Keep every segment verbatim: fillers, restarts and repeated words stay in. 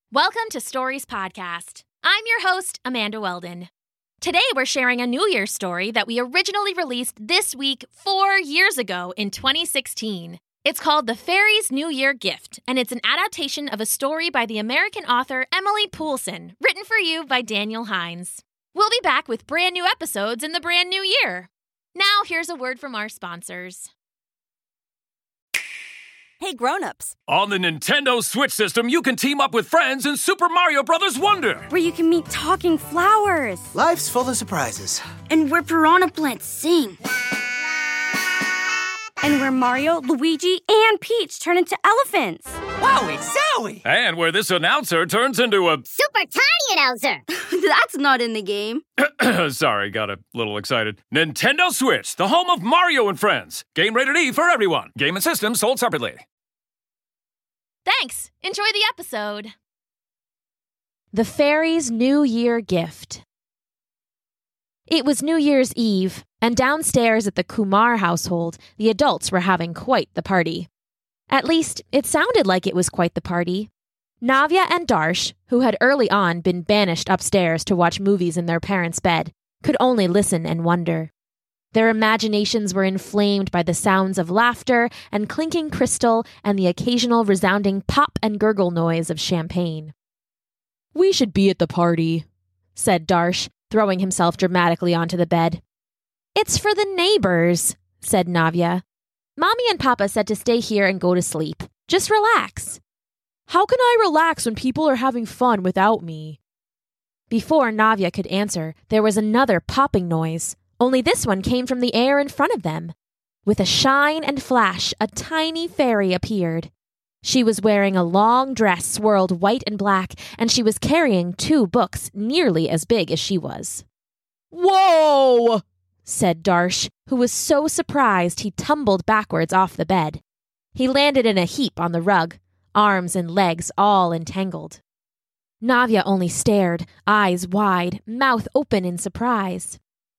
Welcome to Stories Podcast. I'm your host, Amanda Weldon. Today we're sharing a New Year's story that we originally released this week four years ago in twenty sixteen. It's called The Fairy's New Year Gift, and it's an adaptation of a story by the American author Emily Poulsen, written for you by Daniel Hines. We'll be back with brand new episodes in the brand new year. Now here's a word from our sponsors. Hey, grown-ups. On the Nintendo Switch system, you can team up with friends in Super Mario Bros. Wonder. Where you can meet talking flowers. Life's full of surprises. And where piranha plants sing. And where Mario, Luigi, and Peach turn into elephants. Wowie zowie! And where this announcer turns into a... Super tiny announcer! That's not in the game. Sorry, got a little excited. Nintendo Switch, the home of Mario and Friends. Game rated E for everyone. Game and system sold separately. Thanks. Enjoy the episode. The Fairy's New Year Gift. It was New Year's Eve, and downstairs at the Kumar household, the adults were having quite the party. At least, it sounded like it was quite the party. Navya and Darsh, who had early on been banished upstairs to watch movies in their parents' bed, could only listen and wonder. Their imaginations were inflamed by the sounds of laughter and clinking crystal and the occasional resounding pop and gurgle noise of champagne. "We should be at the party," said Darsh, throwing himself dramatically onto the bed. "It's for the neighbors," said Navya. "Mommy and Papa said to stay here and go to sleep. Just relax." "How can I relax when people are having fun without me?" Before Navya could answer, there was another popping noise, only this one came from the air in front of them. With a shine and flash, a tiny fairy appeared. She was wearing a long dress swirled white and black, and she was carrying two books nearly as big as she was. "Whoa!" said Darsh, who was so surprised he tumbled backwards off the bed. He landed in a heap on the rug, arms and legs all entangled. Navya only stared, eyes wide, mouth open in surprise.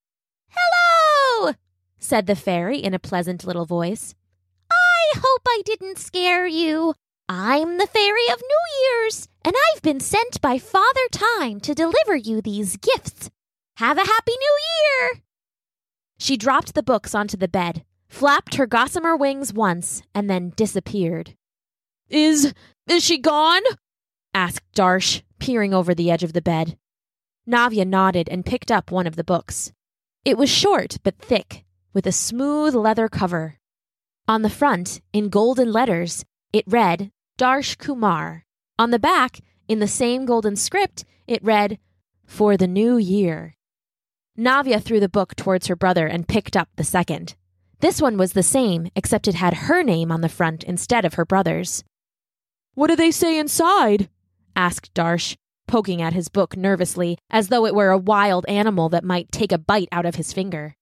"Hello!" said the fairy in a pleasant little voice. "I hope I didn't scare you. I'm the Fairy of New Year's, and I've been sent by Father Time to deliver you these gifts. Have a happy new year!" She dropped the books onto the bed, flapped her gossamer wings once, and then disappeared. Is, is she gone?" asked Darsh, peering over the edge of the bed. Navya nodded and picked up one of the books. It was short but thick, with a smooth leather cover. On the front, in golden letters, it read, Darsh Kumar. On the back, in the same golden script, it read, For the New Year. Navya threw the book towards her brother and picked up the second. This one was the same, except it had her name on the front instead of her brother's. "What do they say inside?" asked Darsh, poking at his book nervously, as though it were a wild animal that might take a bite out of his finger.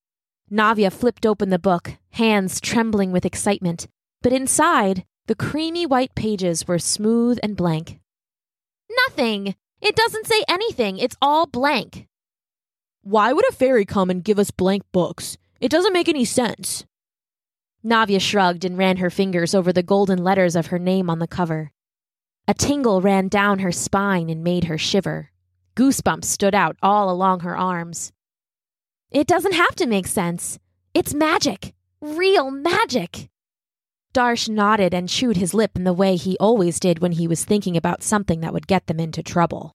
Navya flipped open the book, hands trembling with excitement, but inside, the creamy white pages were smooth and blank. "Nothing! It doesn't say anything. It's all blank." "Why would a fairy come and give us blank books? It doesn't make any sense." Navya shrugged and ran her fingers over the golden letters of her name on the cover. A tingle ran down her spine and made her shiver. Goosebumps stood out all along her arms. "It doesn't have to make sense. It's magic. Real magic." Darsh nodded and chewed his lip in the way he always did when he was thinking about something that would get them into trouble.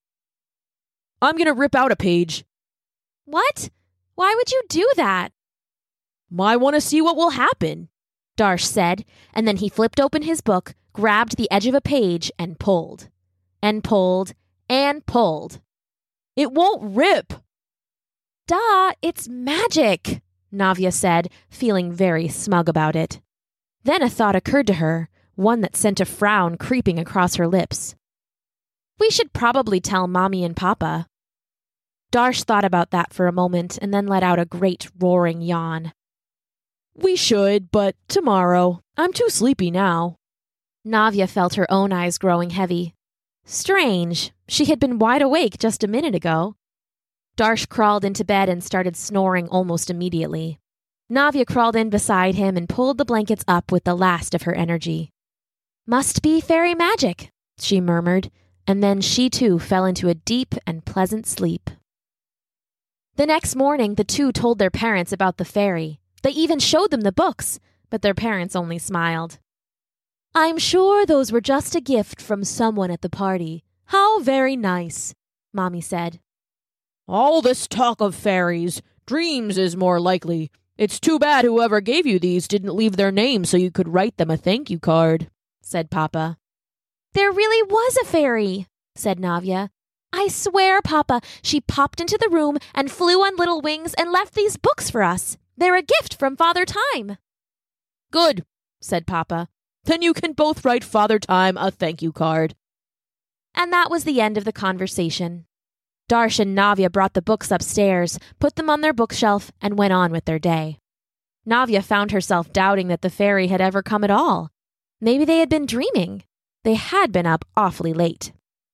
"I'm going to rip out a page." "What? Why would you do that?" "I want to see what will happen," Darsh said, and then he flipped open his book, grabbed the edge of a page, and pulled. And pulled, and pulled. "It won't rip." "Duh, it's magic," Navya said, feeling very smug about it. Then a thought occurred to her, one that sent a frown creeping across her lips. "We should probably tell Mommy and Papa." Darsh thought about that for a moment and then let out a great roaring yawn. "We should, but tomorrow. I'm too sleepy now." Navya felt her own eyes growing heavy. Strange. She had been wide awake just a minute ago. Darsh crawled into bed and started snoring almost immediately. Navya crawled in beside him and pulled the blankets up with the last of her energy. "Must be fairy magic," she murmured, and then she too fell into a deep and pleasant sleep. The next morning, the two told their parents about the fairy. They even showed them the books, but their parents only smiled. "I'm sure those were just a gift from someone at the party. How very nice," Mommy said. "All this talk of fairies. Dreams is more likely. It's too bad whoever gave you these didn't leave their name so you could write them a thank you card," said Papa. "There really was a fairy," said Navya. "I swear, Papa, she popped into the room and flew on little wings and left these books for us. They're a gift from Father Time." "Good," said Papa. "Then you can both write Father Time a thank you card." And that was the end of the conversation. Darsh and Navya brought the books upstairs, put them on their bookshelf, and went on with their day. Navya found herself doubting that the fairy had ever come at all. Maybe they had been dreaming. They had been up awfully late.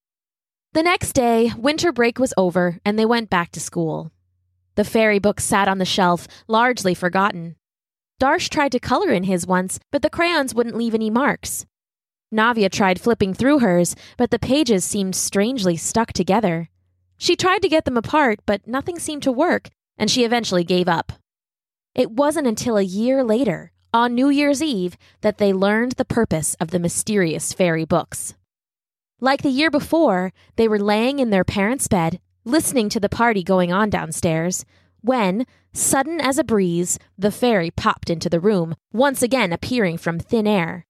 The next day, winter break was over, and they went back to school. The fairy books sat on the shelf, largely forgotten. Darsh tried to color in his once, but the crayons wouldn't leave any marks. Navya tried flipping through hers, but the pages seemed strangely stuck together. She tried to get them apart, but nothing seemed to work, and she eventually gave up. It wasn't until a year later, on New Year's Eve, that they learned the purpose of the mysterious fairy books. Like the year before, they were laying in their parents' bed, listening to the party going on downstairs, when, sudden as a breeze, the fairy popped into the room, once again appearing from thin air.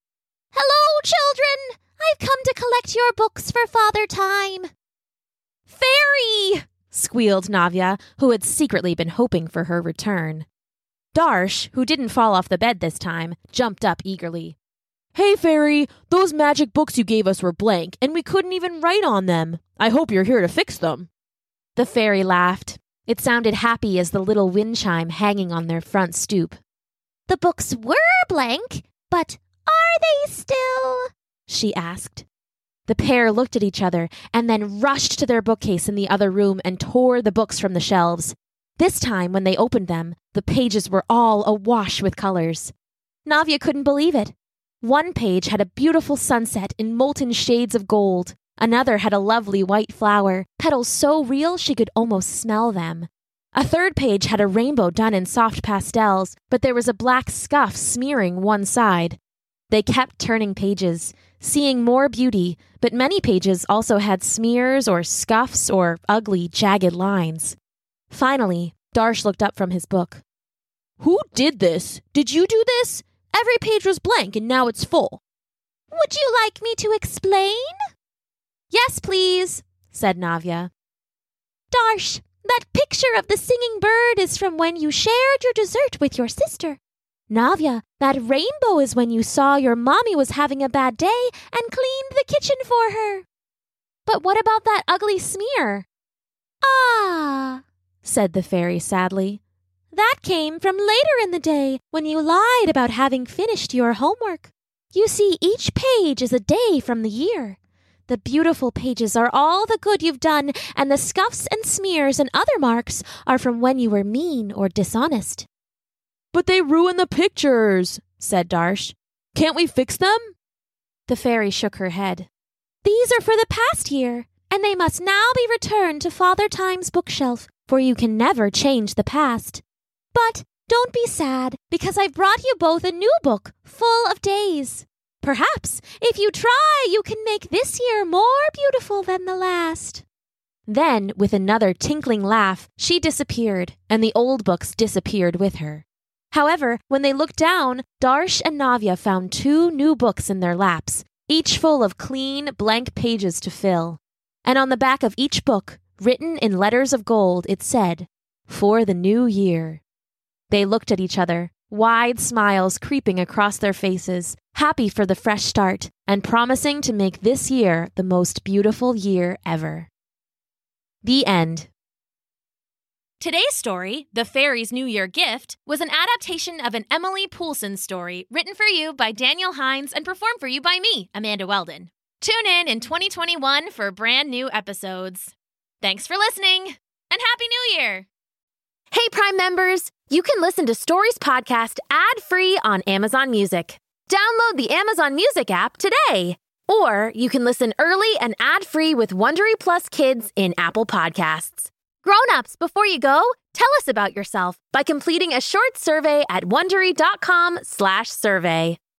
Hello, children! I've come to collect your books for Father Time. "Fairy!" squealed Navya, who had secretly been hoping for her return. Darsh, who didn't fall off the bed this time, jumped up eagerly. "Hey, fairy, those magic books you gave us were blank, and we couldn't even write on them. I hope you're here to fix them." The fairy laughed. It sounded happy as the little wind chime hanging on their front stoop. The books were blank, but are they still? She asked. The pair looked at each other and then rushed to their bookcase in the other room and tore the books from the shelves. This time, when they opened them, the pages were all awash with colors. Navya couldn't believe it. One page had a beautiful sunset in molten shades of gold. Another had a lovely white flower, petals so real she could almost smell them. A third page had a rainbow done in soft pastels, but there was a black scuff smearing one side. They kept turning pages, seeing more beauty, but many pages also had smears or scuffs or ugly, jagged lines. Finally, Darsh looked up from his book. "Who did this? Did you do this? Every page was blank and now it's full." "Would you like me to explain?" "Yes, please," said Navya. "Darsh, that picture of the singing bird is from when you shared your dessert with your sister. Navya, that rainbow is when you saw your mommy was having a bad day and cleaned the kitchen for her." "But what about that ugly smear?" "Ah," said the fairy sadly. "That came from later in the day when you lied about having finished your homework. You see, each page is a day from the year. The beautiful pages are all the good you've done, and the scuffs and smears and other marks are from when you were mean or dishonest." "But they ruin the pictures," said Darsh. "Can't we fix them?" The fairy shook her head. "These are for the past year, and they must now be returned to Father Time's bookshelf, for you can never change the past. But don't be sad, because I've brought you both a new book full of days. Perhaps, if you try, you can make this year more beautiful than the last." Then, with another tinkling laugh, she disappeared, and the old books disappeared with her. However, when they looked down, Darsh and Navya found two new books in their laps, each full of clean, blank pages to fill. And on the back of each book, written in letters of gold, it said, "For the New Year." They looked at each other, wide smiles creeping across their faces, happy for the fresh start, and promising to make this year the most beautiful year ever. The end. Today's story, The Fairy's New Year Gift, was an adaptation of an Emily Poulsen story written for you by Daniel Hines and performed for you by me, Amanda Weldon. Tune in in twenty twenty-one for brand new episodes. Thanks for listening, and Happy New Year! Hey, Prime members! You can listen to Stories Podcast ad-free on Amazon Music. Download the Amazon Music app today. Or you can listen early and ad-free with Wondery Plus Kids in Apple Podcasts. Grown-ups, before you go, tell us about yourself by completing a short survey at Wondery.com slash survey.